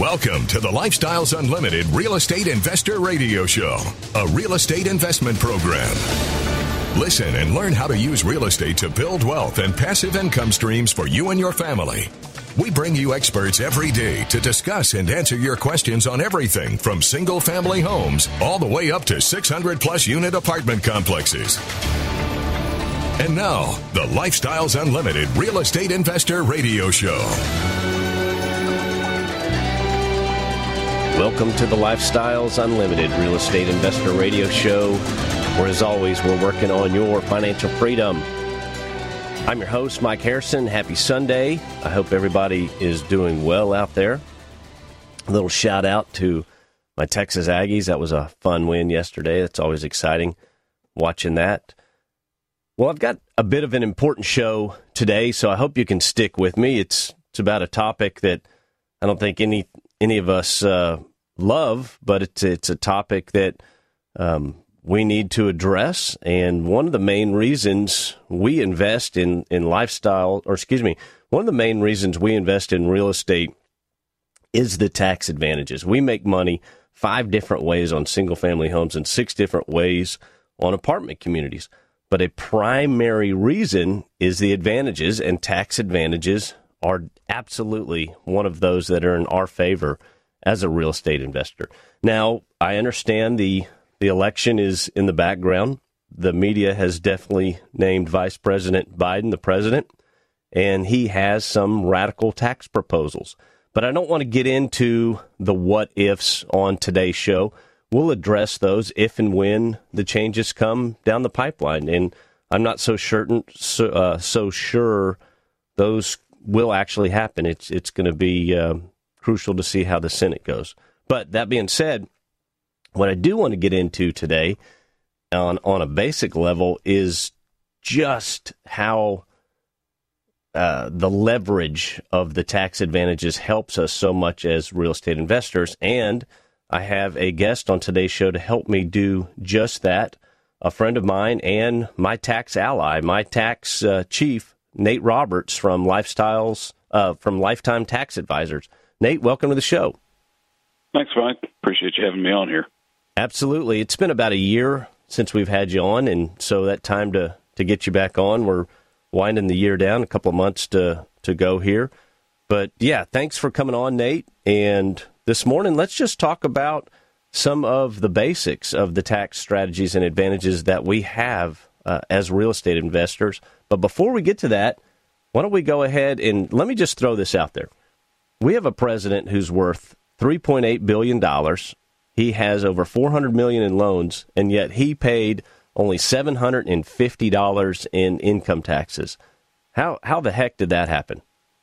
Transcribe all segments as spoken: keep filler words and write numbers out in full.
Welcome to the Lifestyles Unlimited Real Estate Investor Radio Show, a real estate investment program. Listen and learn how to use real estate to build wealth and passive income streams for you and your family. We bring you experts every day to discuss and answer your questions on everything from single-family homes all the way up to six hundred plus unit apartment complexes. And now, the Lifestyles Unlimited Real Estate Investor Radio Show. Welcome to the Lifestyles Unlimited Real Estate Investor Radio Show, where, as always, we're working on your financial freedom. I'm your host, Mike Harrison. Happy Sunday. I hope everybody is doing well out there. A little shout out to my Texas Aggies. That was a fun win yesterday. It's always exciting watching that. Well, I've got a bit of an important show today, so I hope you can stick with me. It's it's about a topic that I don't think any any of us uh, love, but it's it's a topic that um, we need to address. And one of the main reasons we invest in in lifestyle, or excuse me, one of the main reasons we invest in real estate is the tax advantages. We make money five different ways on single family homes and six different ways on apartment communities. But a primary reason is the advantages, and tax advantages are absolutely one of those that are in our favor as a real estate investor. Now, I understand the the election is in the background. The media has definitely named Vice President Biden the president, and he has some radical tax proposals. But I don't want to get into the what ifs on today's show. We'll address those if and when the changes come down the pipeline. And I'm not so certain, so, uh, so sure those will actually happen. It's it's going to be uh, crucial to see how the Senate goes. But that being said, what I do want to get into today on, on a basic level is just how uh, the leverage of the tax advantages helps us so much as real estate investors. And I have a guest on today's show to help me do just that, a friend of mine and my tax ally, my tax uh, chief, Nate Roberts from Lifestyles, uh, from Lifetime Tax Advisors. Nate, welcome to the show. Thanks, Mike. Appreciate you having me on here. Absolutely. It's been about a year since we've had you on, and so that time to, to get you back on. We're winding the year down, a couple of months to, to go here. But, yeah, thanks for coming on, Nate. And this morning, let's just talk about some of the basics of the tax strategies and advantages that we have uh, as real estate investors. But before we get to that, why don't we go ahead and let me just throw this out there. We have a president who's worth three point eight billion dollars. He has over four hundred million dollars in loans, and yet he paid only seven hundred fifty dollars in income taxes. How how the heck did that happen?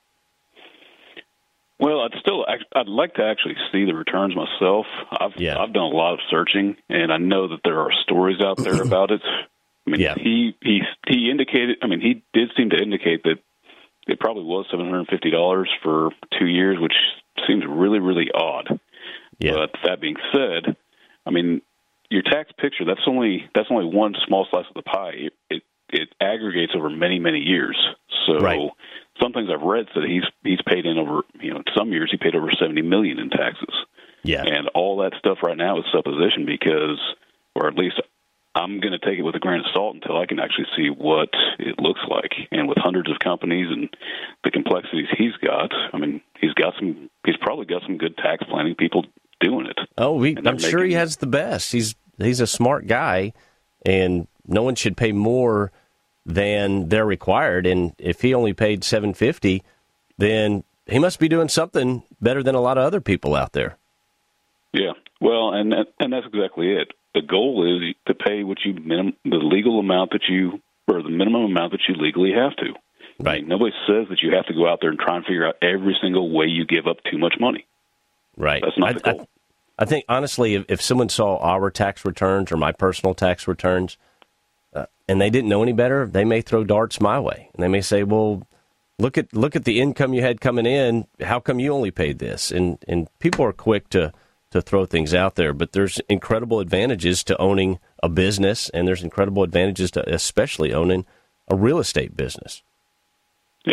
Well, I'd still, I'd like to actually see the returns myself. I've yeah. I've done a lot of searching, and I know that there are stories out there about it. I mean, yeah. he he he indicated. I mean, he did seem to indicate that it probably was seven hundred fifty dollars for two years, which seems really really odd. Yeah. But that being said, I mean, your tax picture that's only that's only one small slice of the pie. It it, it aggregates over many many years. So. Right. Some things I've read said he's he's paid in over, you know, some years he paid over seventy million dollars in taxes. Yeah. And all that stuff right now is supposition because, or at least I'm going to take it with a grain of salt until I can actually see what it looks like. And with hundreds of companies and the complexities he's got, I mean, he's got some, he's probably got some good tax planning people doing it. Oh, we, I'm sure making, he has the best. He's he's a smart guy, and no one should pay more than they're required. And if he only paid seven hundred fifty dollars, then he must be doing something better than a lot of other people out there. Yeah, well, and and that's exactly it. The goal is to pay what you minim, the legal amount that you, or the minimum amount that you legally have to. Right. I mean, nobody says that you have to go out there and try and figure out every single way you give up too much money. Right. That's not the I, goal. I, I think, honestly, if, if someone saw our tax returns or my personal tax returns, Uh, and they didn't know any better, they may throw darts my way. And they may say, well, look at look at the income you had coming in. How come you only paid this? And and people are quick to, to throw things out there. But there's incredible advantages to owning a business, and there's incredible advantages to especially owning a real estate business. Yeah.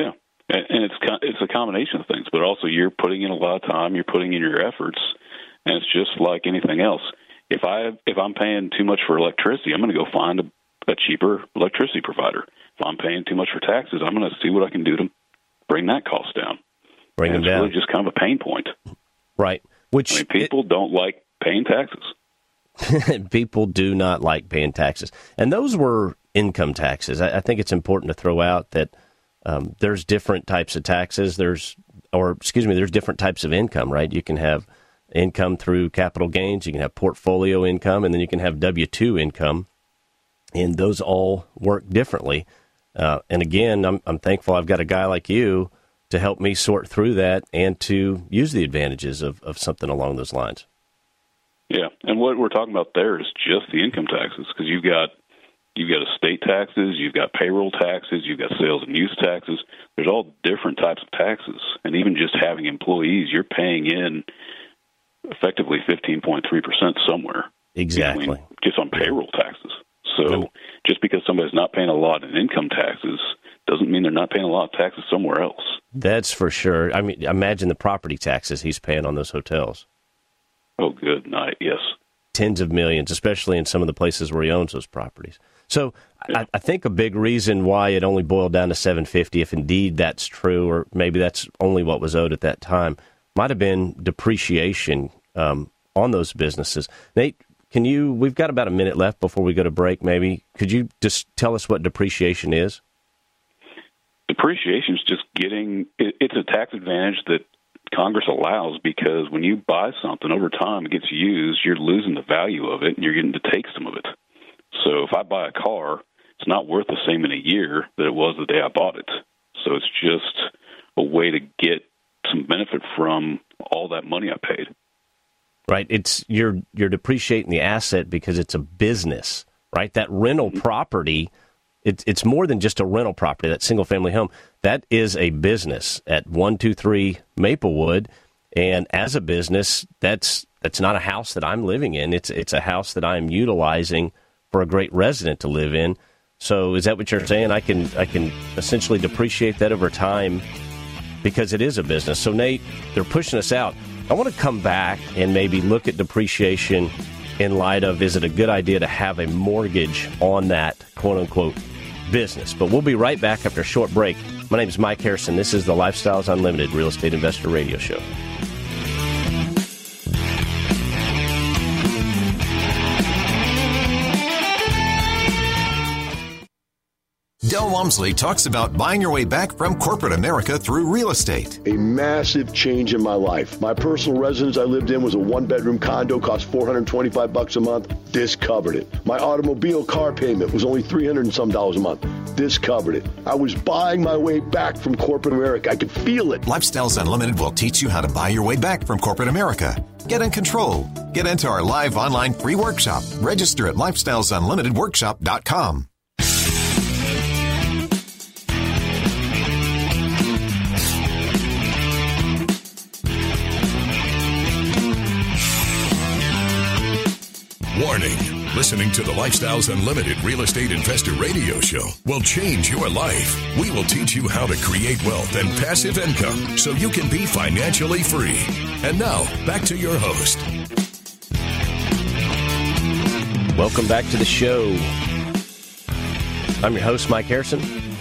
And, and it's it's a combination of things, but also you're putting in a lot of time, you're putting in your efforts, and it's just like anything else. If I if I'm paying too much for electricity, I'm going to go find a, a cheaper electricity provider. If I'm paying too much for taxes, I'm going to see what I can do to bring that cost down. Bring and it it's down. really just kind of a pain point. Right. Which I mean, people it, don't like paying taxes. People do not like paying taxes. And those were income taxes. I, I think it's important to throw out that um, there's different types of taxes. There's, or excuse me, there's different types of income, right? You can have income through capital gains, you can have portfolio income, and then you can have W two income. And those all work differently. Uh, and again, I'm, I'm thankful I've got a guy like you to help me sort through that and to use the advantages of, of something along those lines. Yeah, and what we're talking about there is just the income taxes, because you've got you've got estate taxes, you've got payroll taxes, you've got sales and use taxes. There's all different types of taxes, and even just having employees, you're paying in effectively fifteen point three percent somewhere. Exactly. Between, just on payroll taxes. So just because somebody's not paying a lot in income taxes doesn't mean they're not paying a lot of taxes somewhere else. That's for sure. I mean, imagine the property taxes he's paying on those hotels. Oh, good night. Yes. Tens of millions, especially in some of the places where he owns those properties. So yeah. I, I think a big reason why it only boiled down to seven hundred fifty dollars, if indeed that's true, or maybe that's only what was owed at that time, might have been depreciation um, on those businesses. Nate, can you, we've got about a minute left before we go to break, maybe. Could you just tell us what depreciation is? Depreciation is just getting, it, it's a tax advantage that Congress allows, because when you buy something over time, it gets used, you're losing the value of it, and you're getting to take some of it. So if I buy a car, it's not worth the same in a year that it was the day I bought it. So it's just a way to get some benefit from all that money I paid. Right. It's you're you're depreciating the asset because it's a business, right? That rental mm-hmm. property, it's it's more than just a rental property, that single family home. That is a business at one two three Maplewood. And as a business, that's that's not a house that I'm living in. It's it's a house that I'm utilizing for a great resident to live in. So is that what you're saying? I can I can essentially depreciate that over time because it is a business. So Nate, they're pushing us out. I want to come back and maybe look at depreciation in light of, is it a good idea to have a mortgage on that quote-unquote business? But we'll be right back after a short break. My name is Mike Harrison. This is the Lifestyles Unlimited Real Estate Investor Radio Show. Del Walmsley talks about buying your way back from corporate America through real estate. A massive change in my life. My personal residence I lived in was a one-bedroom condo, cost four hundred twenty-five bucks a month. This covered it. My automobile car payment was only three hundred and some dollars a month. This covered it. I was buying my way back from corporate America. I could feel it. Lifestyles Unlimited will teach you how to buy your way back from corporate America. Get in control. Get into our live online free workshop. Register at lifestyles unlimited workshop dot com. Warning. Listening to the Lifestyles Unlimited Real Estate Investor Radio Show will change your life. We will teach you how to create wealth and passive income so you can be financially free. And now, back to your host. Welcome back to the show. I'm your host, Mike Harrison.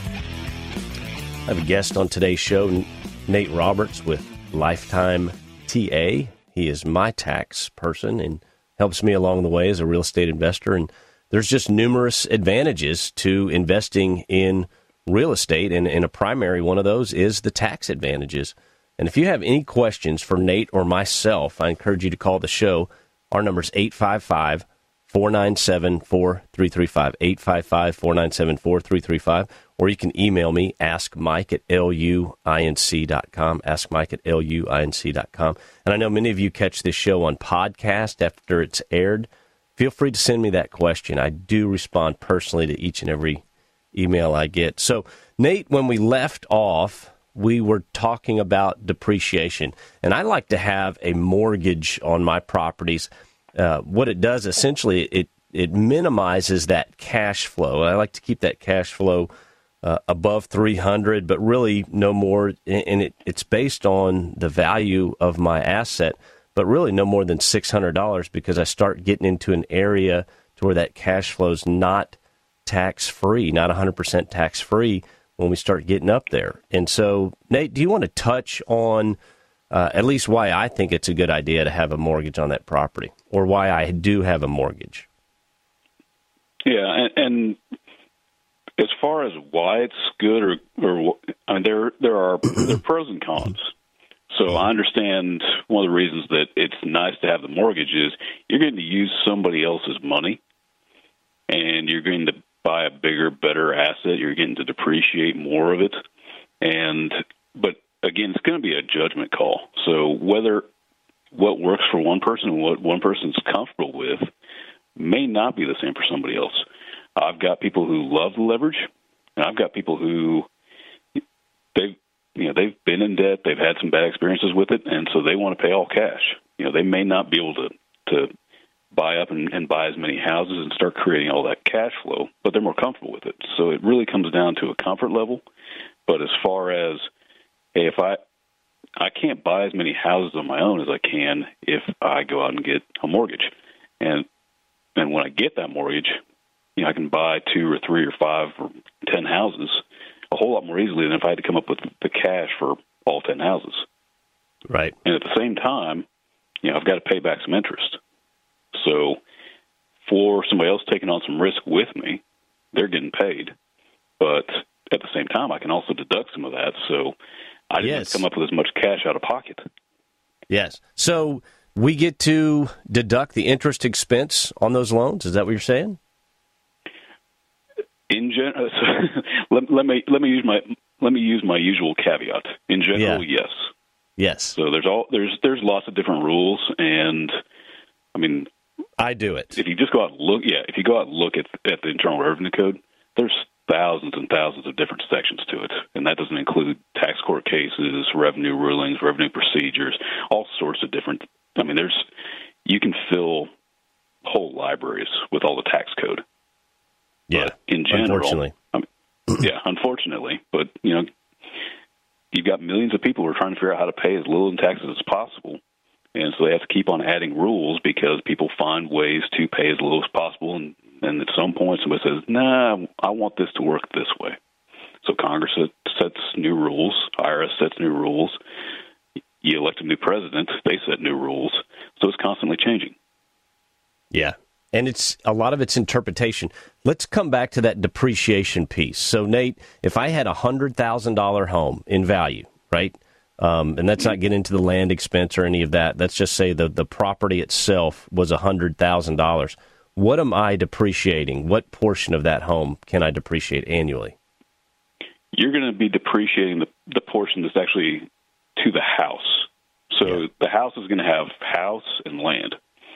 I have a guest on today's show, Nate Roberts with Lifetime T A. He is my tax person and helps me along the way as a real estate investor. And there's just numerous advantages to investing in real estate. And, and a primary one of those is the tax advantages. And if you have any questions for Nate or myself, I encourage you to call the show. Our number is eight five five, four nine seven, four three three five, eight five five, four nine seven, four three three five. Or you can email me, ask mike at luinc dot com, ask mike at luinc dot com. And I know many of you catch this show on podcast after it's aired. Feel free to send me that question. I do respond personally to each and every email I get. So, Nate, when we left off, we were talking about depreciation. And I like to have a mortgage on my properties. Uh, what it does, essentially, it, it minimizes that cash flow. I like to keep that cash flow uh, above three hundred, but really no more. And it, it's based on the value of my asset, but really no more than six hundred dollars because I start getting into an area to where that cash flow is not tax-free, not one hundred percent tax-free when we start getting up there. And so, Nate, do you want to touch on uh, at least why I think it's a good idea to have a mortgage on that property, or why I do have a mortgage? Yeah, and, and as far as why it's good, or, or I mean, there there are there are pros and cons. So I understand one of the reasons that it's nice to have the mortgage is you're going to use somebody else's money, and you're going to buy a bigger, better asset. You're getting to depreciate more of it, and but again, it's going to be a judgment call. So whether what works for one person and what one person's comfortable with may not be the same for somebody else. I've got people who love the leverage, and I've got people who they've you know they've been in debt, they've had some bad experiences with it, and so they want to pay all cash. You know, they may not be able to to buy up and, and buy as many houses and start creating all that cash flow, but they're more comfortable with it. So it really comes down to a comfort level. But as far as, hey, if I I can't buy as many houses on my own as I can if I go out and get a mortgage. And and when I get that mortgage, you know, I can buy two or three or five or ten houses a whole lot more easily than if I had to come up with the cash for all ten houses. Right. And at the same time, you know, I've got to pay back some interest. So for somebody else taking on some risk with me, they're getting paid. But at the same time, I can also deduct some of that. So I didn't yes. come up with as much cash out of pocket. Yes. So we get to deduct the interest expense on those loans. Is that what you're saying? In general, so let, let me let me use my let me use my usual caveat. In general, yeah. yes. Yes. So there's all there's there's lots of different rules, and I mean, I do it. If you just go out and look, yeah, if you go out and look at at the Internal Revenue Code, there's thousands and thousands of different sections to it, and that doesn't include tax court cases, revenue rulings, revenue procedures, all sorts of different. I mean, there's you can fill whole libraries with all the tax code. Yeah, but in general, unfortunately, I mean, yeah, unfortunately, but you know, you've got millions of people who are trying to figure out how to pay as little in taxes as possible. And so they have to keep on adding rules because people find ways to pay as little as possible. And, and at some point, somebody says, nah, I want this to work this way. So Congress sets new rules. I R S sets new rules. You elect a new president. They set new rules. So it's constantly changing. Yeah. And it's a lot of it's interpretation. Let's come back to that depreciation piece. So, Nate, if I had a one hundred thousand dollars home in value, right? Um, and that's not getting into the land expense or any of that. Let's just say the, the property itself was one hundred thousand dollars. What am I depreciating? What portion of that home can I depreciate annually? You're going to be depreciating the, the portion that's actually to the house. So yeah. The house is going to have house and land.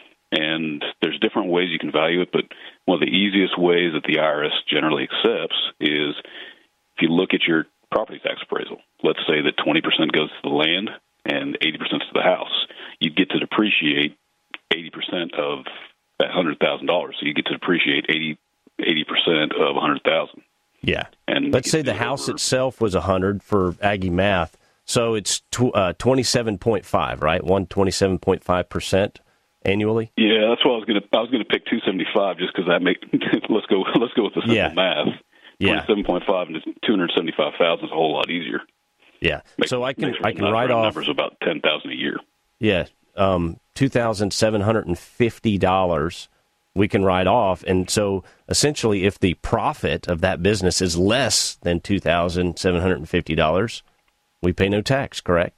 And there's different ways you can value it, but one of the easiest ways that the I R S generally accepts is if you look at your property tax appraisal. Let's say that twenty percent goes to the land and eighty percent to the house. You get to depreciate eighty percent of that one hundred thousand dollars. So you get to depreciate eighty percent of one hundred thousand dollars. Yeah. And let's say the house over. itself was one hundred for Aggie math. So it's tw- uh, twenty-seven point five, right? one hundred twenty-seven point five percent annually? Yeah, that's what I was going to I was going to pick two seventy-five just cuz that make let's go let's go with the simple yeah. math. Yeah. twenty-seven point five and two hundred seventy-five thousand is a whole lot easier. Yeah. Make, so I can I can write off numbers about ten thousand a year. Yeah. Um two thousand seven hundred fifty dollars we can write off, and so essentially if the profit of that business is less than two thousand seven hundred fifty dollars, we pay no tax, correct?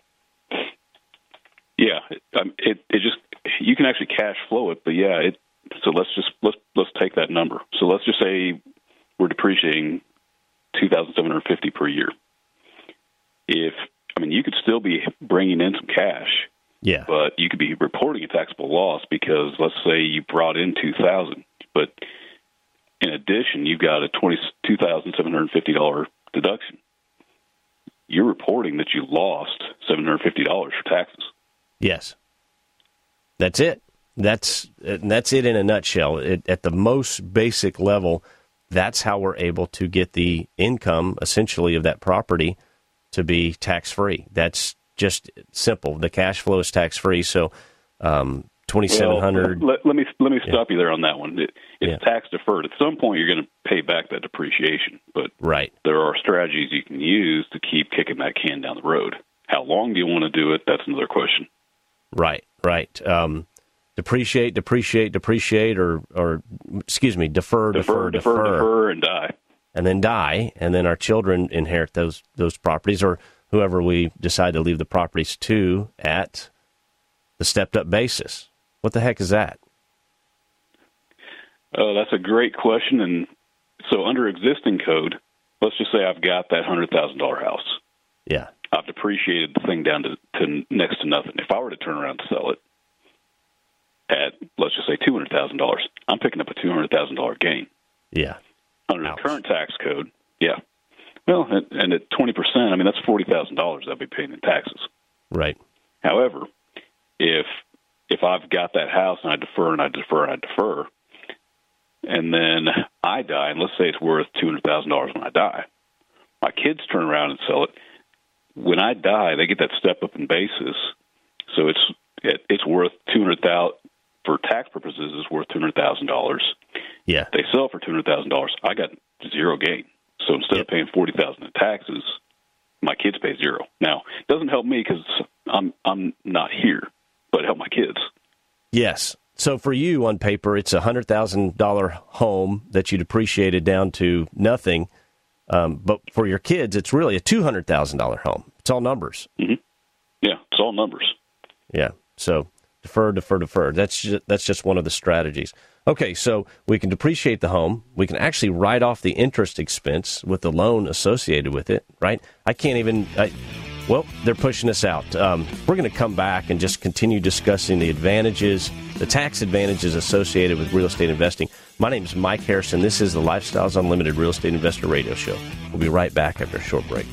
Yeah, it, um, it it just you can actually cash flow it, but yeah, it so let's just let's let's take that number. So let's just say we're depreciating two thousand seven hundred fifty per year. If I mean, you could still be bringing in some cash, yeah, but you could be reporting a taxable loss because let's say you brought in two thousand, but in addition you've got a twenty-two thousand seven hundred fifty dollars deduction. You're reporting that you lost seven hundred fifty dollars for taxes. Yes, that's it. That's that's it in a nutshell. It, at the most basic level, that's how we're able to get the income, essentially, of that property to be tax-free. That's just simple. The cash flow is tax-free, so um, twenty-seven hundred dollars. Well, let, let me let me stop yeah. you there on that one. It, it's yeah. tax-deferred. At some point, you're going to pay back that depreciation, but right. there are strategies you can use to keep kicking that can down the road. How long do you want to do it? That's another question. Right, right. Um, depreciate, depreciate, depreciate, or, or excuse me, defer, defer, defer, defer, defer, defer, and die. And then die, and then our children inherit those those properties, or whoever we decide to leave the properties to at the stepped-up basis. What the heck is that? Oh, that's a great question. And so under existing code, let's just say I've got that one hundred thousand dollars house. Yeah. I've depreciated the thing down to, to next to nothing. If I were to turn around and sell it at, let's just say, two hundred thousand dollars, I'm picking up a two hundred thousand dollars gain. Yeah. Under Ouch. the current tax code, yeah. Well, and at twenty percent, I mean, that's forty thousand dollars I'd be paying in taxes. Right. However, if if I've got that house and I defer and I defer and I defer, and then I die, and let's say it's worth two hundred thousand dollars when I die, my kids turn around and sell it. When I die, they get that step up in basis, so it's it, it's worth two hundred thousand dollars. For tax purposes, it's worth two hundred thousand dollars. Yeah. They sell for two hundred thousand dollars. I got zero gain. So instead yep. of paying forty thousand dollars in taxes, my kids pay zero. Now, it doesn't help me because I'm I'm not here, but it helps my kids. Yes. So for you, on paper, it's a one hundred thousand dollars home that you depreciated down to nothing. Um, but for your kids, it's really a two hundred thousand dollars home. It's all numbers. Mm-hmm. Yeah, it's all numbers. Yeah. So defer, defer, defer. That's just, that's just one of the strategies. Okay, so we can depreciate the home. We can actually write off the interest expense with the loan associated with it, right? I can't even, I, well, they're pushing us out. Um, we're going to come back and just continue discussing the advantages, the tax advantages associated with real estate investing. My name is Mike Harrison. This is the Lifestyles Unlimited Real Estate Investor Radio Show. We'll be right back after a short break.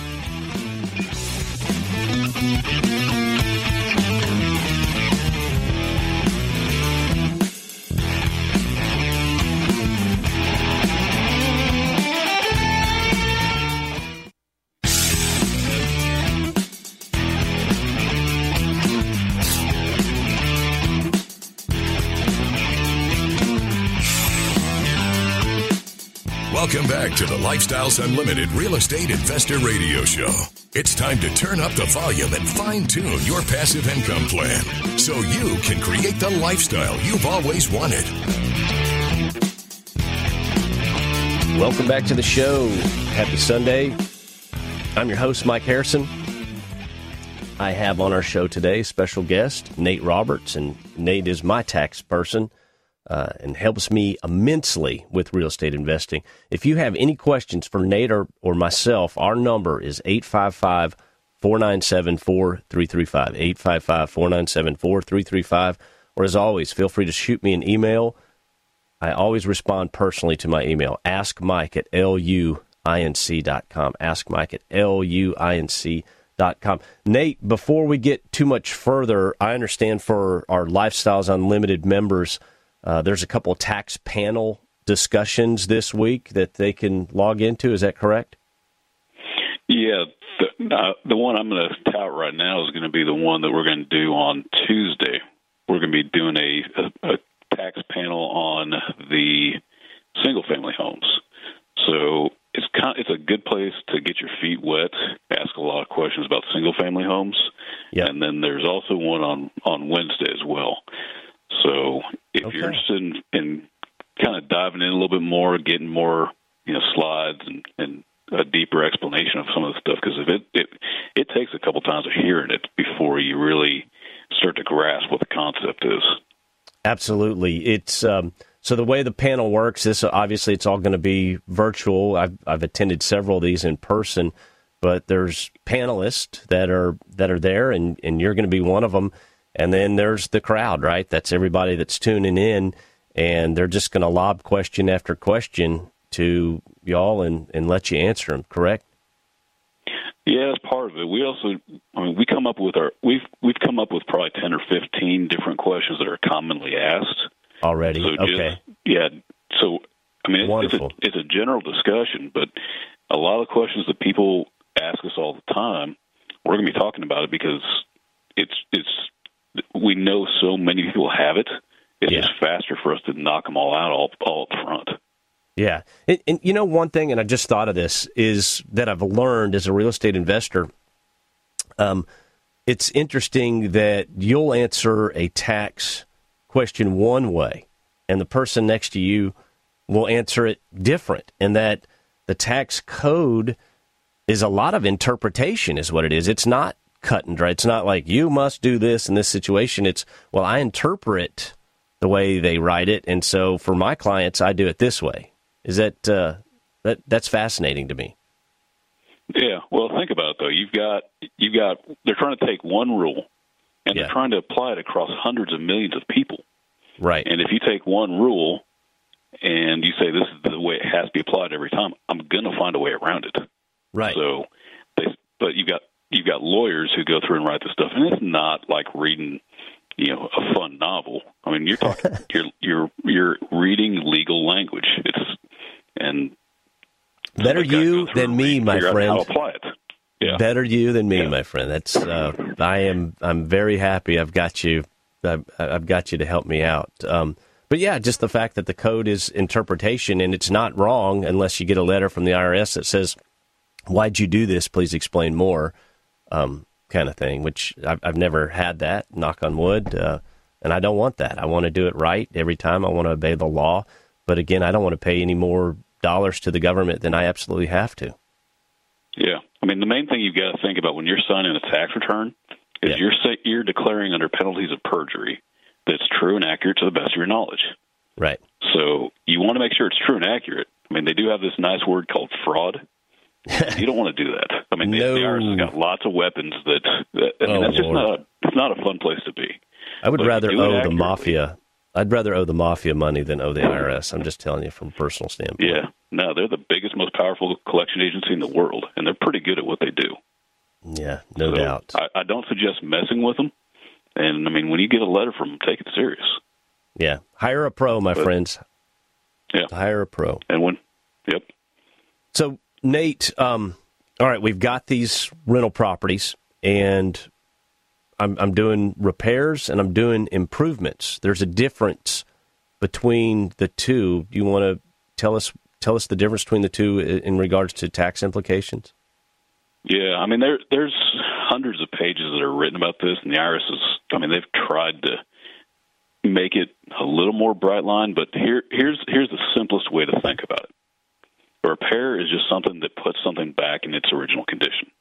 Welcome back to the Lifestyles Unlimited Real Estate Investor Radio Show. It's time to turn up the volume and fine-tune your passive income plan so you can create the lifestyle you've always wanted. Welcome back to the show. Happy Sunday. I'm your host, Mike Harrison. I have on our show today special guest, Nate Roberts, and Nate is my tax person. Uh, and helps me immensely with real estate investing. If you have any questions for Nate or, or myself, our number is eight five five, four nine seven, four three three five, eight five five, four nine seven, four three three five. Or as always, feel free to shoot me an email. I always respond personally to my email, askmike at luinc dot com, askmike at luinc dot com. Nate, before we get too much further, I understand for our Lifestyles Unlimited members, Uh, there's a couple of tax panel discussions this week that they can log into. Is that correct? Yeah. The, uh, the one I'm going to tout right now is going to be the one that we're going to do on Tuesday. We're going to be doing a, a, a tax panel on the single-family homes. So it's kind of, it's a good place to get your feet wet, ask a lot of questions about single-family homes. Yep. And then there's also one on, on Wednesday as well. So if okay. you're interested in, in kind of diving in a little bit more, getting more, you know, slides and, and a deeper explanation of some of the stuff, because if it, it it takes a couple times of hearing it before you really start to grasp what the concept is. Absolutely. It's um, so the way the panel works. This obviously it's all going to be virtual. I've I've attended several of these in person, but there's panelists that are that are there, and, and you're going to be one of them. And then there's the crowd, right? That's everybody that's tuning in, and they're just going to lob question after question to y'all and, and let you answer them, correct? Yeah, that's part of it. We also, I mean, we come up with our, we've we've come up with probably ten or fifteen different questions that are commonly asked already. so okay. Just, yeah. So I mean, it's, it's, a, it's a general discussion, but a lot of the questions that people ask us all the time, we're going to be talking about it because it's it's we know so many people have it. It's yeah. just faster for us to knock them all out all, all up front. Yeah. And, and, you know, one thing, and I just thought of this, is that I've learned as a real estate investor, um, it's interesting that you'll answer a tax question one way, and the person next to you will answer it different, and that the tax code is a lot of interpretation is what it is. It's not cut and dry. It's not like you must do this in this situation. It's, well, I interpret the way they write it, and so for my clients, I do it this way. Is that uh, that that's fascinating to me? Yeah. Well, think about it though. You've got you've got they're trying to take one rule, and yeah. they're trying to apply it across hundreds of millions of people. Right. And if you take one rule and you say this is the way it has to be applied every time, I'm going to find a way around it. Right. So, they, but you've got you've got lawyers who go through and write this stuff, and it's not like reading, you know, a fun novel. I mean, you're talking, you're you're you're reading legal language. It's and better you than me, my friend. How to apply it. Yeah. Better you than me, yeah. my friend. That's uh, I am. I'm very happy. I've got you. I've, I've got you to help me out. Um, but yeah, just the fact that the code is interpretation and it's not wrong unless you get a letter from the I R S that says, "Why'd you do this? Please explain more." Um, kind of thing, which I've, I've never had that, knock on wood, uh, and I don't want that. I want to do it right every time. I want to obey the law. But again, I don't want to pay any more dollars to the government than I absolutely have to. Yeah. I mean, the main thing you've got to think about when you're signing a tax return is yeah. you're you're declaring under penalties of perjury that's true and accurate to the best of your knowledge. Right. So you want to make sure it's true and accurate. I mean, they do have this nice word called fraud. You don't want to do that. I mean, no. the I R S has got lots of weapons that, that I mean, oh, that's just Lord. not a, it's not a fun place to be. I would but rather owe the mafia. I'd rather owe the mafia money than owe the I R S. I'm just telling you from a personal standpoint. Yeah. No, they're the biggest, most powerful collection agency in the world, and they're pretty good at what they do. Yeah, no so doubt. I, I don't suggest messing with them. And, I mean, when you get a letter from them, take it serious. Yeah. Hire a pro, my but, friends. Yeah. Hire a pro. And when, yep. So, Nate, um, all right, we've got these rental properties, and I'm, I'm doing repairs and I'm doing improvements. There's a difference between the two. Do you want to tell us tell us the difference between the two in regards to tax implications? Yeah, I mean, there there's hundreds of pages that are written about this, and the I R S is, I mean, they've tried to make it a little more bright line, but here here's here's the simplest way to think about it. A repair is just something that puts something back in its original condition.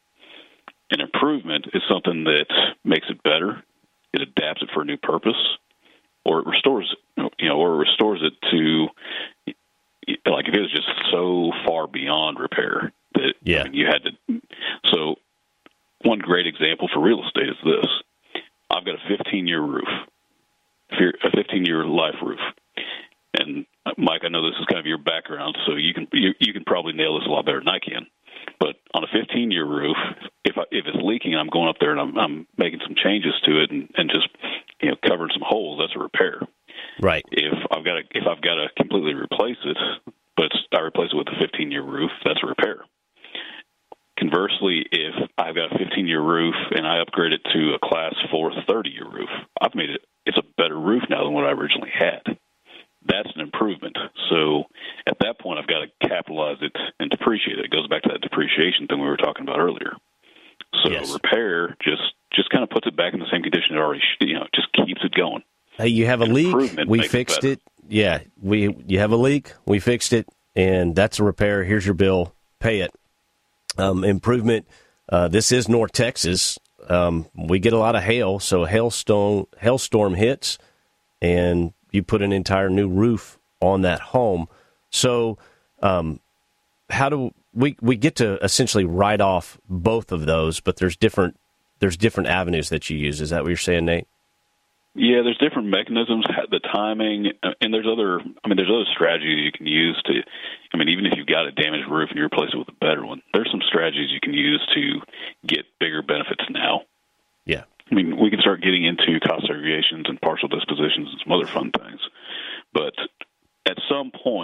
An improvement is something that makes it better, it adapts it for a new purpose, or it restores it, you know, or it restores it to, like, if it was just so far beyond repair that yeah. I mean, you had to. So one great example for real estate is this. I've got a fifteen-year roof, a fifteen-year life roof. And, Mike, I know this is kind of your background, so you can you, you can probably nail this a lot better than I can. But on a fifteen-year roof, if I, if it's leaking, I'm going up there and I'm, I'm making some changes to it and, and just you know covering some holes. That's a repair. Right. If I've got to if I've got to completely replace it, but it's, I replace it with a fifteen-year roof, that's a repair. Conversely, if I've got a fifteen-year roof and I upgrade it to a class four thirty-year roof, I've made it. It's a better roof now than what I originally had. That's an improvement. So at that point, I've got to capitalize it and depreciate it. It goes back to that depreciation thing we were talking about earlier. So yes. repair just, just kind of puts it back in the same condition it already, you know, just keeps it going. Hey, you have a An leak. We fixed it, it. Yeah, we you have a leak. We fixed it, and that's a repair. Here's your bill. Pay it. Um, improvement. Uh, this is North Texas. Um, we get a lot of hail, so a hailstone hailstorm hits, and you put an entire new roof on that home. So um, how do we we get to essentially write off both of those, but there's different there's different avenues that you use. Is that what you're saying, Nate? Yeah, there's different mechanisms, the timing, and there's other, I mean, there's other strategies you can use to, I mean, even if you've got a damaged roof and you replace it with a better one, there's some strategies you can use to get bigger benefits now. Yeah. I mean, we can start getting into cost segregations and partial dispositions and some other fun things. But at some point,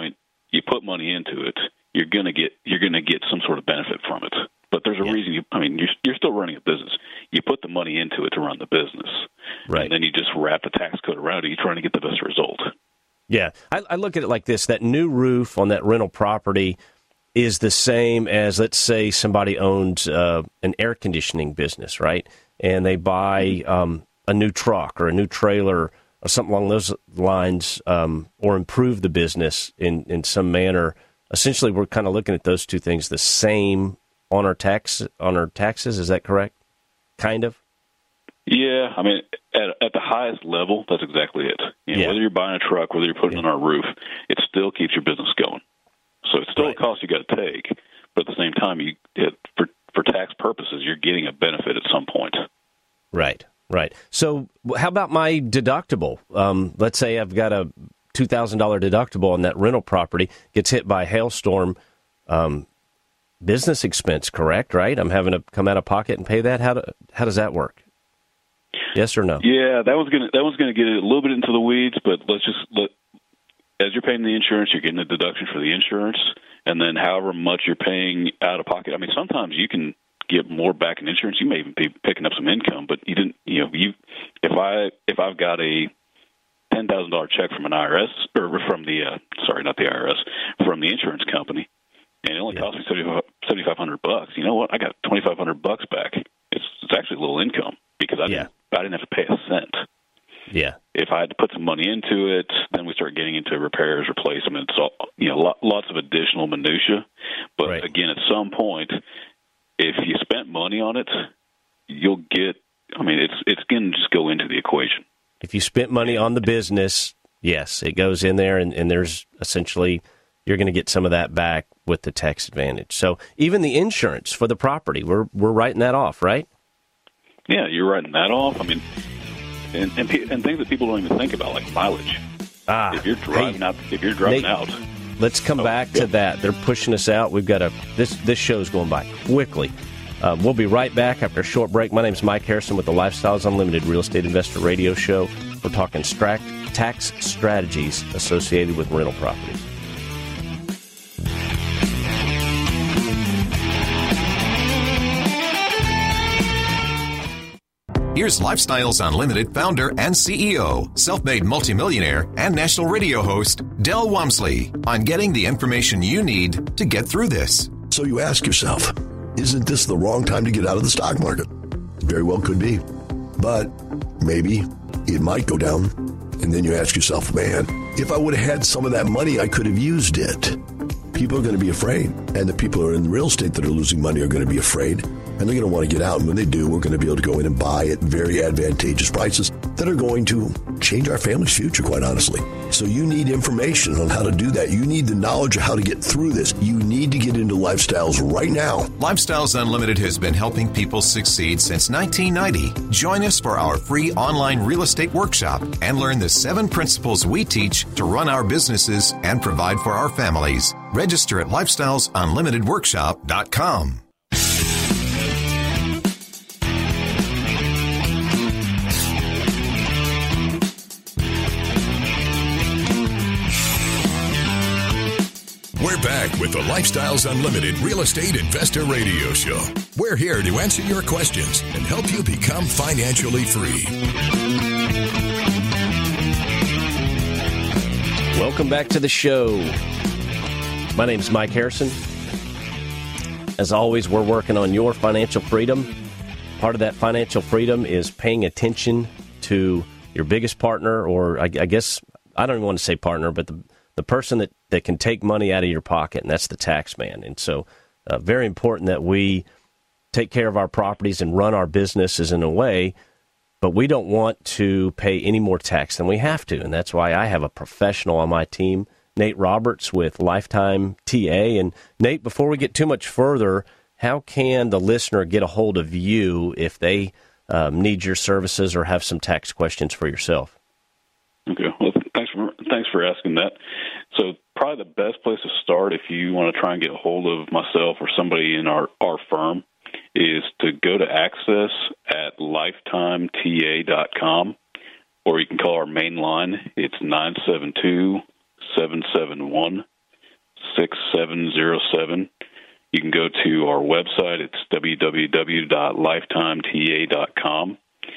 you put money into it, you're gonna get you're gonna get some sort of benefit from it. But there's a yeah. reason you. I mean, you're you're still running a business. You put the money into it to run the business, right? And then you just wrap the tax code around it. You're trying to get the best result. Yeah, I, I look at it like this: that new roof on that rental property is the same as, let's say, somebody owns uh, an air conditioning business, right? And they buy um, a new truck or a new trailer or something along those lines, um, or improve the business in, in some manner. Essentially, we're kind of looking at those two things the same on our tax on our taxes. Is that correct? Kind of. Yeah, I mean, at, at the highest level, that's exactly it. You know, yeah. Whether you're buying a truck, whether you're putting yeah. it on a roof, it still keeps your business going. So it's still right. a cost you got to take, but at the same time, you it, for for tax purposes, you're getting a benefit at some point. Right, right. So how about my deductible? Um, let's say I've got a two thousand dollars deductible on that rental property, gets hit by a hailstorm. Um, business expense, correct? Right? I'm having to come out of pocket and pay that. How do, how does that work? Yes or no? Yeah, that was gonna that was gonna get a little bit into the weeds, but let's just let. As you're paying the insurance, you're getting a deduction for the insurance, and then however much you're paying out of pocket. I mean, sometimes you can get more back in insurance. You may even be picking up some income, but you didn't. You know, you if I if I've got a ten thousand dollar check from an I R S or from the uh, sorry, not the I R S, from the insurance company, and it only yeah. cost me seventy five hundred bucks. You know what? I got twenty five hundred bucks back. It's it's actually a little income because I yeah. didn't I didn't have to pay a cent. Yeah. If I had to put some money into it, then we start getting into repairs, replacements, all, you know, lots of additional minutia. But right. again, at some point, if you spent money on it, you'll get. I mean, it's it's going to just go into the equation. If you spent money on the business, yes, it goes in there, and, and there's essentially you're going to get some of that back with the tax advantage. So even the insurance for the property, we're we're writing that off, right? Yeah, you're writing that off. I mean. And, and and things that people don't even think about, like mileage. Ah, if you're driving hey, out, if you're driving Nate, out, let's come oh, back yeah. to that. They're pushing us out. We've got a this this show's going by quickly. Um, we'll be right back after a short break. My name is Mike Harrison with the Lifestyles Unlimited Real Estate Investor Radio Show. We're talking stra- tax strategies associated with rental properties. Here's Lifestyles Unlimited founder and C E O, self-made multimillionaire, and national radio host, Del Walmsley, on getting the information you need to get through this. So you ask yourself, isn't this the wrong time to get out of the stock market? Very well could be. But maybe it might go down. And then you ask yourself, man, if I would have had some of that money, I could have used it. People are going to be afraid. And the people who are in real estate that are losing money are going to be afraid. And they're going to want to get out. And when they do, we're going to be able to go in and buy at very advantageous prices that are going to change our family's future, quite honestly. So you need information on how to do that. You need the knowledge of how to get through this. You need to get into Lifestyles right now. Lifestyles Unlimited has been helping people succeed since nineteen ninety. Join us for our free online real estate workshop and learn the seven principles we teach to run our businesses and provide for our families. Register at lifestyles unlimited workshop dot com. We're back with the Lifestyles Unlimited Real Estate Investor Radio Show. We're here to answer your questions and help you become financially free. Welcome back to the show. My name is Mike Harrison. As always, we're working on your financial freedom. Part of that financial freedom is paying attention to your biggest partner, or I, I guess, I don't even want to say partner, but the the person that, that can take money out of your pocket, and that's the tax man. And so uh, very important that we take care of our properties and run our businesses in a way, but we don't want to pay any more tax than we have to. And that's why I have a professional on my team, Nate Roberts with Lifetime T A. And Nate, before we get too much further, how can the listener get a hold of you if they um, need your services or have some tax questions for yourself? Okay, well, thanks for thanks for asking that. So probably the best place to start if you want to try and get a hold of myself or somebody in our, our firm is to go to access at lifetime t a dot com, or you can call our main line. It's nine seven two, seven seven one, six seven zero seven. You can go to our website. It's w w w dot lifetime t a dot com.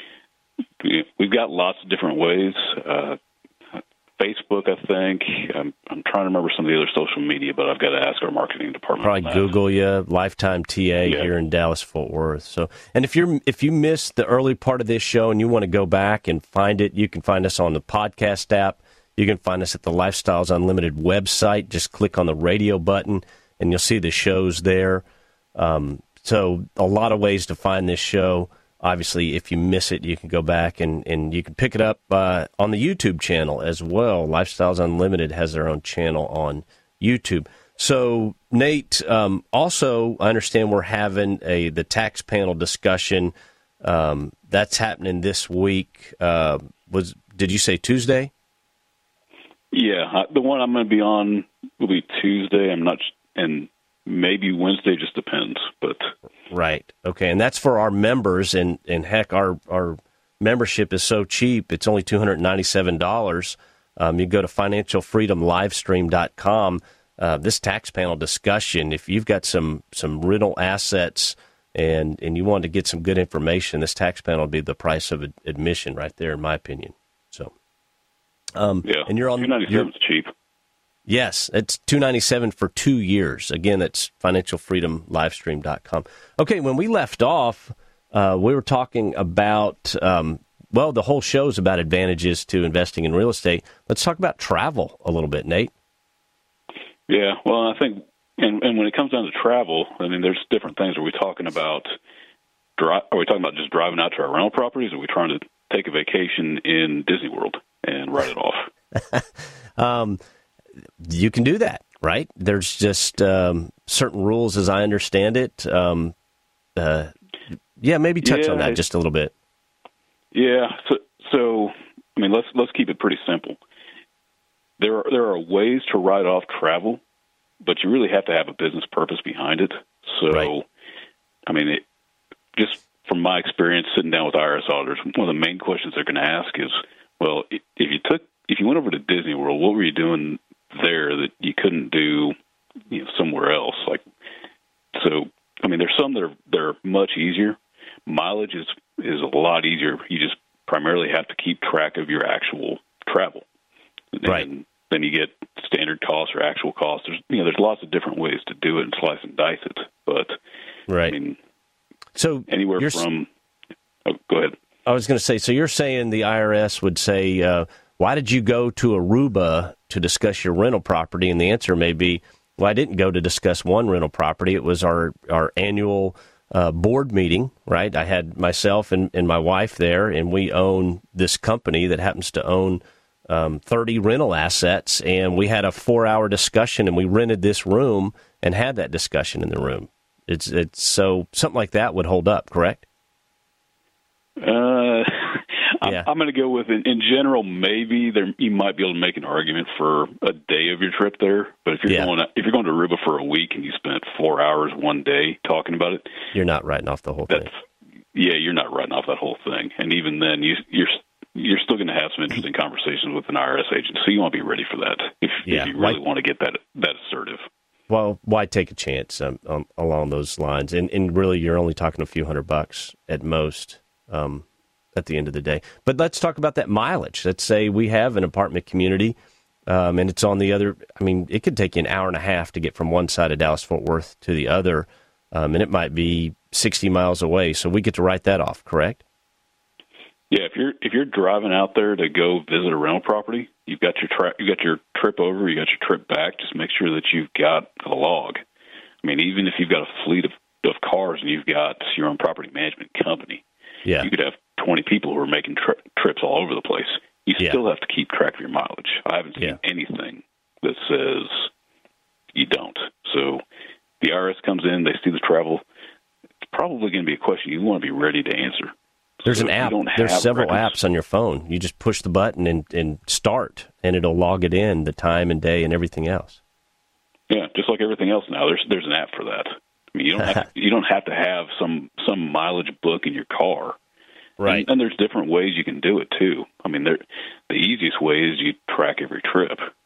We've got lots of different ways. Uh, Facebook, I think. I'm, I'm trying to remember some of the other social media, but I've got to ask our marketing department. Probably Google you, Lifetime T A yeah. here in Dallas Fort Worth. So, and if you're if you missed the early part of this show and you want to go back and find it, you can find us on the podcast app. You can find us at the Lifestyles Unlimited website. Just click on the radio button, and you'll see the shows there. Um, so, a lot of ways to find this show. Obviously, if you miss it, you can go back and, and you can pick it up uh, on the YouTube channel as well. Lifestyles Unlimited has their own channel on YouTube. So, Nate, um, also, I understand we're having a the tax panel discussion. Um, that's happening this week. Uh, was did you say Tuesday? Yeah, the one I'm going to be on will be Tuesday. I'm not, and maybe Wednesday, just depends. But right, okay, and that's for our members, and, and heck, our our membership is so cheap; it's only two hundred ninety-seven dollars. Um, you go to financial freedom livestream dot com. Uh, this tax panel discussion, if you've got some some rental assets and and you want to get some good information, this tax panel would be the price of admission right there, in my opinion. So, um, yeah, and you're on two ninety-seven is cheap. Yes, it's two hundred ninety-seven dollars for two years. Again, that's financial freedom livestream dot com. Okay, when we left off, uh, we were talking about, um, well, the whole show is about advantages to investing in real estate. Let's talk about travel a little bit, Nate. Yeah, well, I think, and, and when it comes down to travel, I mean, there's different things. Are we talking about, dri- are we talking about just driving out to our rental properties, or are we trying to take a vacation in Disney World and write it off? um You can do that, right? There's just um, certain rules, as I understand it. Um, uh, yeah, maybe touch yeah, on that just a little bit. Yeah. So, so, I mean, let's let's keep it pretty simple. There are there are ways to write off travel, but you really have to have a business purpose behind it. So, right. I mean, it, just from my experience sitting down with I R S auditors, one of the main questions they're going to ask is, well, if you took if you went over to Disney World, what were you doing there that you couldn't do, you know, somewhere else? Like, so, I mean, there's some that are they're much easier. Mileage is is a lot easier. You just primarily have to keep track of your actual travel, right? And then you get standard costs or actual costs. There's you know there's lots of different ways to do it and slice and dice it. But right, I mean, so anywhere from oh, go ahead. I was going to say, so you're saying the I R S would say, uh, why did you go to Aruba to discuss your rental property? And the answer may be, well, I didn't go to discuss one rental property. It was our, our annual uh, board meeting, right? I had myself and, and my wife there, and we own this company that happens to own um, thirty rental assets. And we had a four-hour discussion, and we rented this room and had that discussion in the room. It's it's so something like that would hold up, correct? Uh, I'm, yeah. I'm going to go with, in, in general, maybe there you might be able to make an argument for a day of your trip there. But if you're yeah. going if you're going to Aruba for a week and you spent four hours one day talking about it, you're not writing off the whole that's, thing. Yeah, you're not writing off that whole thing. And even then, you, you're you're still going to have some interesting conversations with an I R S agent. So you want to be ready for that if, yeah. if you really why, want to get that that assertive. Well, why take a chance um, um, along those lines? And, and really, you're only talking a few hundred bucks at most. Um, at the end of the day. But let's talk about that mileage. Let's say we have an apartment community, um, and it's on the other, I mean, it could take you an hour and a half to get from one side of Dallas-Fort Worth to the other, um, and it might be sixty miles away, so we get to write that off, correct? Yeah, if you're if you're driving out there to go visit a rental property, you've got your tra- you got your trip over, you got your trip back, just make sure that you've got a log. I mean, even if you've got a fleet of, of cars and you've got your own property management company, yeah. you could have twenty people who are making tri- trips all over the place. You yeah. still have to keep track of your mileage. I haven't seen yeah. anything that says you don't. So the I R S comes in, they see the travel. It's probably going to be a question you want to be ready to answer. There's so an app. There's several records, apps on your phone. You just push the button and, and start, and it'll log it in, the time and day and everything else. Yeah, just like everything else now. There's there's an app for that. I mean, you don't have to, you don't have to have some some mileage book in your car, right? And, and there's different ways you can do it too. I mean, there, the easiest way is you track every trip.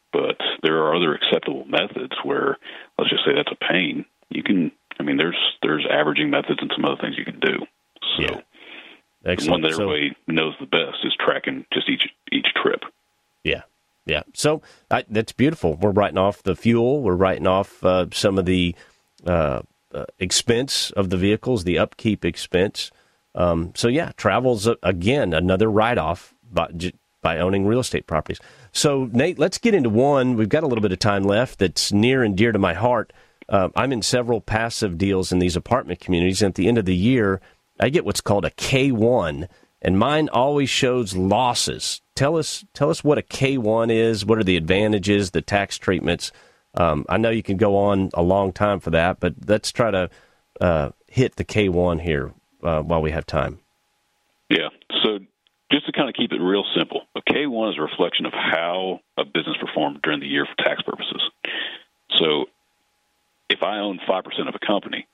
But there are other acceptable methods where, let's just say that's a pain. You can, I mean, there's there's averaging methods and some other things you can do. So yeah. The one that everybody so, knows the best is tracking just each each trip. Yeah, yeah. So I, that's beautiful. We're writing off the fuel. We're writing off uh, some of the uh, uh, expense of the vehicles, the upkeep expense. Um, so, yeah, travel's, uh, again, another write-off by, by owning real estate properties. So, Nate, let's get into one. We've got a little bit of time left that's near and dear to my heart. Uh, I'm in several passive deals in these apartment communities, and at the end of the year, I get what's called a K one, and mine always shows losses. Tell us tell us what a K one is, what are the advantages, the tax treatments. Um, I know you can go on a long time for that, but let's try to uh, hit the K one here uh, while we have time. Yeah, so just to kind of keep it real simple, a K one is a reflection of how a business performed during the year for tax purposes. So if I own five percent of a company,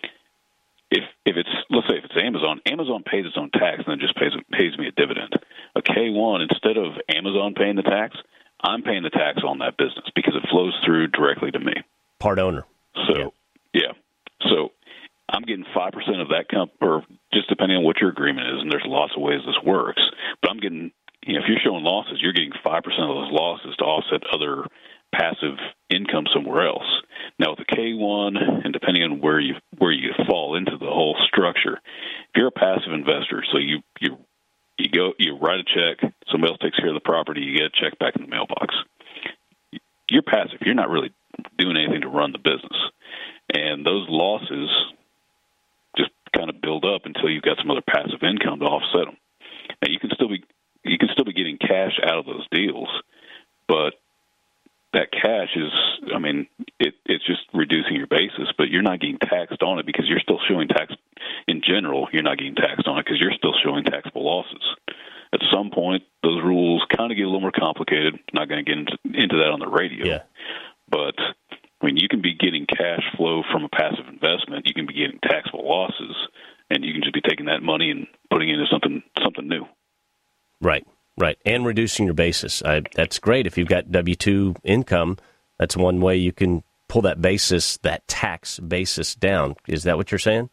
If if it's, let's say if it's Amazon, Amazon pays its own tax and then just pays pays me a dividend. A K one, instead of Amazon paying the tax, I'm paying the tax on that business because it flows through directly to me. Part owner. So, yeah. yeah. So I'm getting five percent of that company, or just depending on what your agreement is, and there's lots of ways this works, but I'm getting, you know, if you're showing losses, you're getting five percent of those losses to offset other passive income somewhere else. Now, with the K one, and depending on where you where you fall into the whole structure, if you're a passive investor, so you you you go you write a check, somebody else takes care of the property, you get a check back in the mailbox. You're passive. You're not really doing anything to run the business, and those losses just kind of build up until you've got some other passive income to offset them. Now, you can still be you can still be getting cash out of those deals, but that cash is, I mean, it, it's just reducing your basis, but you're not getting taxed on it because you're still showing tax. In general, you're not getting taxed on it because you're still showing taxable losses. At some point, those rules kind of get a little more complicated. I'm not going to get into, into that on the radio. Yeah. But, I mean, you can be getting cash flow from a passive investment. You can be getting taxable losses, and you can just be taking that money and putting it into something something new. Right. Right, and reducing your basis. I, that's great. If you've got W two income, that's one way you can pull that basis, that tax basis down. Is that what you're saying?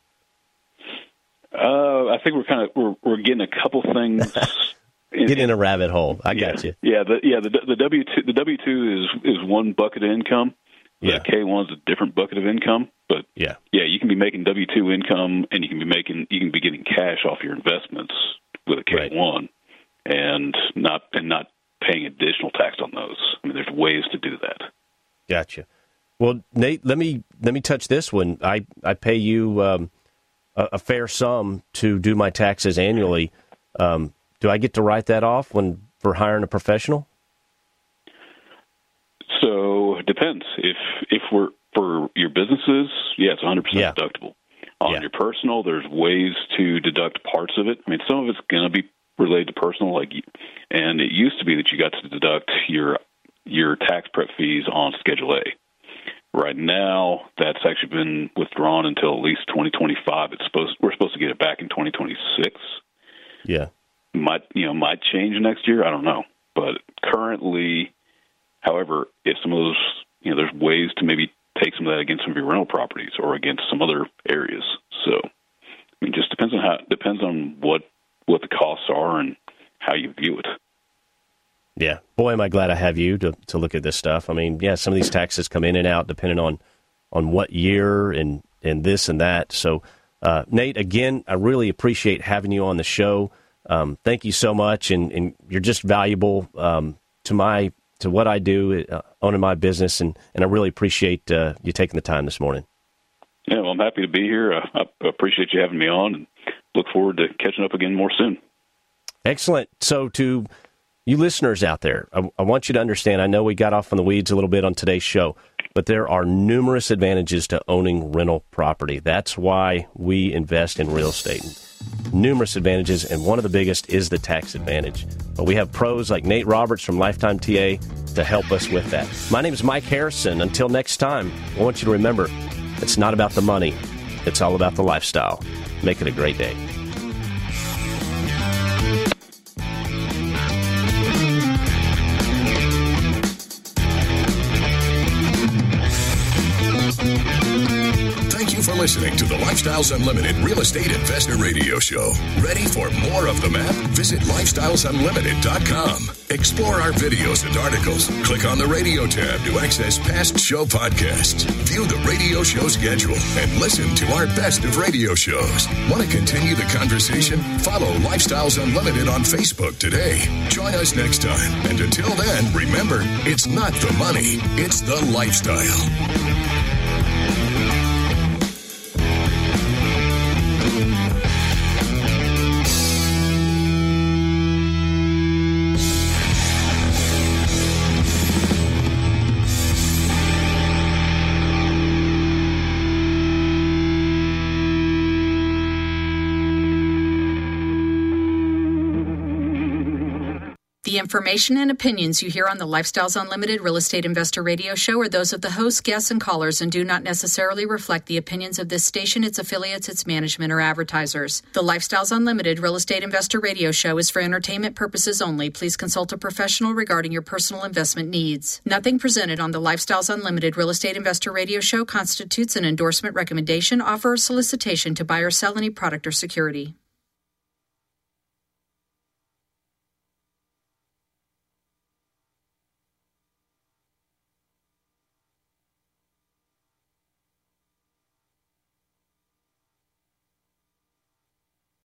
Uh, I think we're kind of we're, we're getting a couple things. in, Get in a rabbit hole. I yeah, got you. Yeah, the, yeah. The, the W two the W two is is one bucket of income. The yeah. K one is a different bucket of income. But yeah, yeah, you can be making W two income, and you can be making you can be getting cash off your investments with a K one. Right. And not and not paying additional tax on those. I mean, there's ways to do that. Gotcha. Well, Nate, let me let me touch this one. I, I pay you um, a, a fair sum to do my taxes annually. Um, do I get to write that off when for hiring a professional? So it depends. If if we're for your businesses, yeah, it's one hundred percent yeah. deductible. On yeah. your personal, there's ways to deduct parts of it. I mean, some of it's going to be related to personal, like, and it used to be that you got to deduct your your tax prep fees on Schedule A. Right now, that's actually been withdrawn until at least twenty twenty-five. It's supposed we're supposed to get it back in twenty twenty-six. Yeah, might you know might change next year. I don't know, but currently, however, if some of those you know, there's ways to maybe take some of that against some of your rental properties or against some other areas. So, I mean, just depends on how depends on what. what the costs are and how you view it. Yeah. Boy, am I glad I have you to, to look at this stuff. I mean, yeah, some of these taxes come in and out depending on, on what year and, and this and that. So, uh, Nate, again, I really appreciate having you on the show. Um, thank you so much. And, and you're just valuable um, to my to what I do, uh, owning my business. And, and I really appreciate uh, you taking the time this morning. Yeah, well, I'm happy to be here. Uh, I appreciate you having me on and look forward to catching up again more soon. Excellent. So to you listeners out there, I, I want you to understand, I know we got off on the weeds a little bit on today's show, but there are numerous advantages to owning rental property. That's why we invest in real estate. Numerous advantages, and one of the biggest is the tax advantage. But we have pros like Nate Roberts from Lifetime T A to help us with that. My name is Mike Harrison. Until next time, I want you to remember, it's not about the money. It's all about the lifestyle. Make it a great day. listening to the Lifestyles Unlimited Real Estate Investor Radio Show. Ready for more of the map? Visit lifestyles unlimited dot com. Explore our videos and articles. Click on the radio tab to access past show podcasts. View the radio show schedule and listen to our best of radio shows. Want to continue the conversation? Follow Lifestyles Unlimited on Facebook today. Join us next time. And until then, remember, it's not the money, it's the lifestyle. The information and opinions you hear on the Lifestyles Unlimited Real Estate Investor Radio Show are those of the hosts, guests, and callers and do not necessarily reflect the opinions of this station, its affiliates, its management, or advertisers. The Lifestyles Unlimited Real Estate Investor Radio Show is for entertainment purposes only. Please consult a professional regarding your personal investment needs. Nothing presented on the Lifestyles Unlimited Real Estate Investor Radio Show constitutes an endorsement, recommendation, offer, or solicitation to buy or sell any product or security.